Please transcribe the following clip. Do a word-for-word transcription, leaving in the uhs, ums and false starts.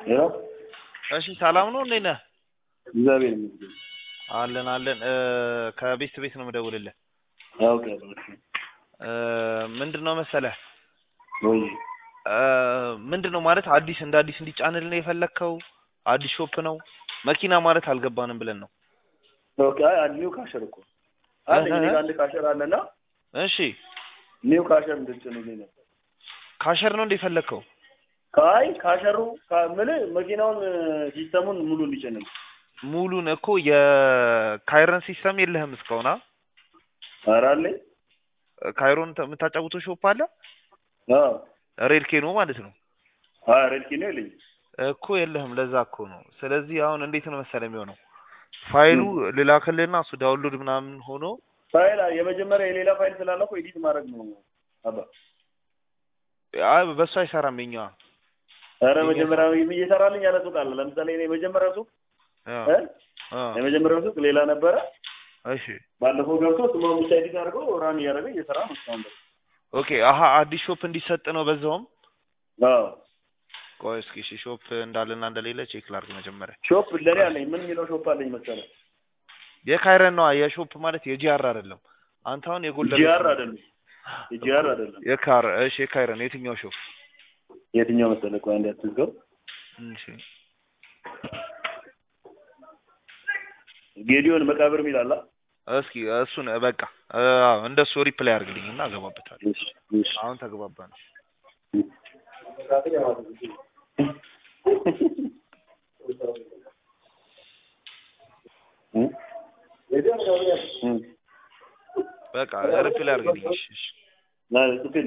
ያው እሺ ሰላም ነው እንዴ ነህ? እግዚአብሔር ይመስገን አለን አለን እ ከቤት ቤት ነው የምደውልልህ። ኦኬ ኦኬ እ ምንድነው መሰለህ ወይ እ ምንድነው ማለት አዲስ እንደ አዲስ እንዲጫንልን ነው የፈለከው? አዲስ ሾፕ ነው መኪና ማለት አልገባንም ብለን ነው። ኦኬ አይ ኒው ካሸር እኮ አለ እኔ ጋር አንድ ካሸር አለና እሺ ኒው ካሸር እንድትጭኑልኝ ነበር። ካሸር ነው እንደ ፈለከው? ካይ ካሸሩ ካምን መኪናውን ሲስተሙን ሙሉ እንዲጭንልኝ ሙሉን እኮ የካይረን ሲስተም የለህም እስካሁን? ኧረ አለኝ። ካይሮን የምታጫውተው ሾፕ አለ? አዎ ሬድ ኬኖ ማለት ነው። አዎ ሬድ ኬኖ የለኝም እኮ የለህም። ለዛ እኮ ነው። ስለዚህ አሁን እንዴት ነው መሰለህ የሚሆነው ፋይሉ ልላክልህና እሱ ዳውንሎድ ምናምን ሆኖ ፋይል የመጀመሪያ የሌላ ፋይል ስላለ እኮ ኤዲት ማድረግ ነው አባ። አይ በሱ አይሰራም የኛ። ኧረ መጀመሪያ እየሰራልኝ ያለ ሱቅ አለ። ለምሳሌ እኔ መጀመሪያ ሱቅ እ የመጀመሪያው ሱቅ ሌላ ነበረ። እሺ ባለፈው ገብቶ ስሙን ብቻ ኤዲት አድርጎ ራን እያደረገ እየሰራ ነው እስካሁን ድረስ። ኦኬ አሃ አዲስ ሾፕ እንዲሰጥ ነው በዛውም? አዎ ቆይ እስኪ እሺ ሾፕ እንዳለና እንደሌለ ቼክ ላድርግ መጀመሪያ። ሾፕ ለኔ አለኝ። ምን የሚለው ሾፕ አለኝ መሰለህ? የካይረን ነው። የሾፕ ማለት የጂአር አይደለም። አንተ አሁን የጎለለ ጂአር አይደለም የጂአር አይደለም የካር እሺ የካይረን የትኛው ሾፕ የትኛው መሰለህ? ቆይ አንዴ አትዝጋው። እሺ ጌዲዮን መቃብር ሚላላ እስኪ እሱን በቃ አዎ እንደሱ ሪፕላይ አድርግልኝና አገባበታለሁ። እሺ እሺ አሁን ተግባባን። በቃ ሪፕላይ አድርግልኝ። እሺ ና